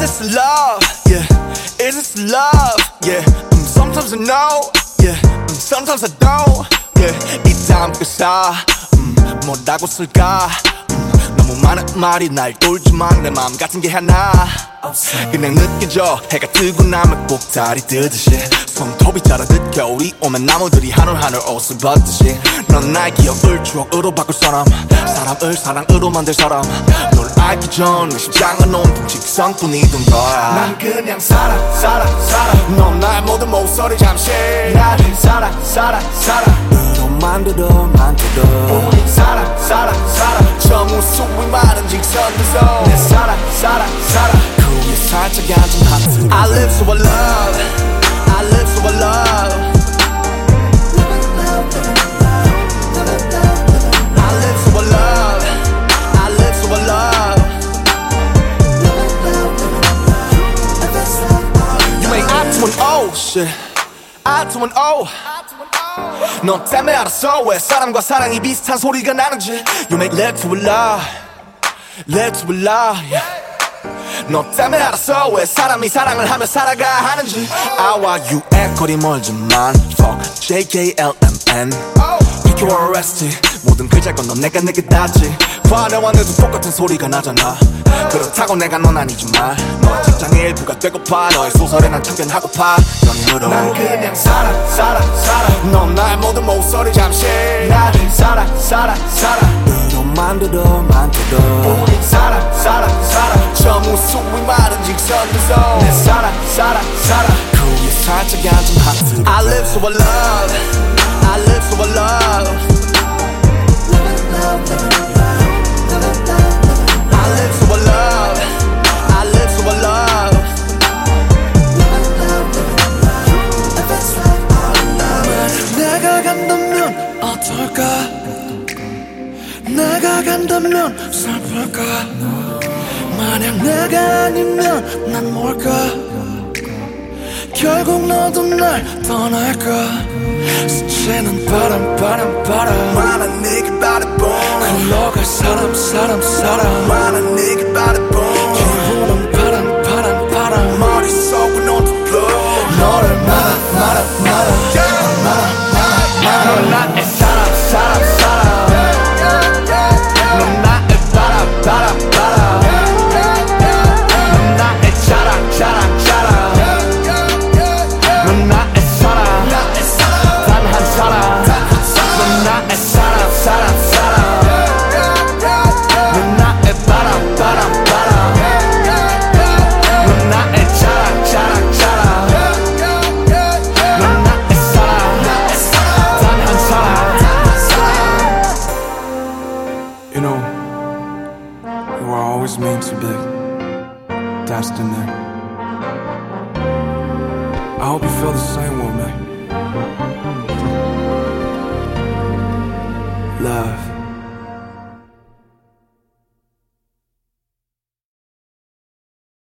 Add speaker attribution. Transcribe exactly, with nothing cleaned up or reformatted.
Speaker 1: this love? Yeah. Is this love? Yeah. Um, sometimes I know. Yeah. Um, sometimes I don't. Yeah. 이 다음 가사 음, 뭐라고 쓸까? 음, 너무 많은 말이 날 돌지만 내 마음 같은 게 하나 그냥 느껴져. 해가 뜨고 나면 꼭다리 뜨듯이 손톱이 자라듯 겨울이 오면 나무들이 한올 한올 옷을 벗듯이 넌 나의 기억을 추억으로 바꿀 사람, 사람을 사랑으로 만들 사람. 널 알기 전 내 심장은 온통 직성뿐이던 거야. 난 그냥 살아 살아 살아. 넌 나의 모든 목소리 잠시 나를 살아 살아 살아. 으로 만들어 만들어 우리 살아 살아 살아. 저 무수히 많은 직선들 속 내 살아 살아 살아. 그 위에 살짝 앉은 하트. I live so I love, I live so I love. I live so I love, I live so I love. You make I to an O shit, I to an O. 너 때문에 알았어 왜 사람과 사랑이 비슷한 소리가 나는지. You make love to a love, love to a love. Yeah. 너 때문에 알았어 왜 사람이 사랑을 하며 살아가 하는지. I와 U의 거리 멀지만 Fuck J K L M N Pick you or arrest it. 모든 글자를 건너 내가 내게 닿지. 화려한 애도 똑같은 소리가 나잖아. 그렇다고 내가 넌 아니지만 너의 직장의 일부가 되고파. 너의 소설에 난 참견하고파. 연인으로 난 그냥 살아 살아 살아. 넌 나의 모든 목소리 잠시 나를 살아 살아 살아. 으로 만들어 만들어 우리 살아 살아 살아. 저 무수히 많은 직선들 속 내 살아 살아 살아. 그 위에 살짝 앉은 하트. I live so I love, I live so I love. I live so I love, I live so I love.
Speaker 2: 내가 간다면 어떨까? 내가 간다면 슬플까? 만약 내가 아니면 난 뭘까? 결국 너도 날 떠날까? 스치는 바람 바람 바람.
Speaker 1: 많은 네게 바라본
Speaker 2: 흘러갈 사람 사람 사람.
Speaker 1: 많은 네게 바라본
Speaker 2: 기분은 바람 바람 바람.
Speaker 1: 머릿속은 온통 blue.
Speaker 2: 너를 말아 말아 말아 말아 말아. 넌 나의 사람 사람 사람. 넌 나의 바람 바람 바람. 넌 나의 자랑 자랑 자랑. 넌 나의 사랑 단 한 사람. 넌 나의 사랑 사랑 사랑. 넌 나의 바람 바람 바람. 넌 나의 자랑 자랑 자랑. 넌 나의 사랑 단 한 사람.
Speaker 3: You know, you were always meant to be destined. I hope you feel the same way, man. Love.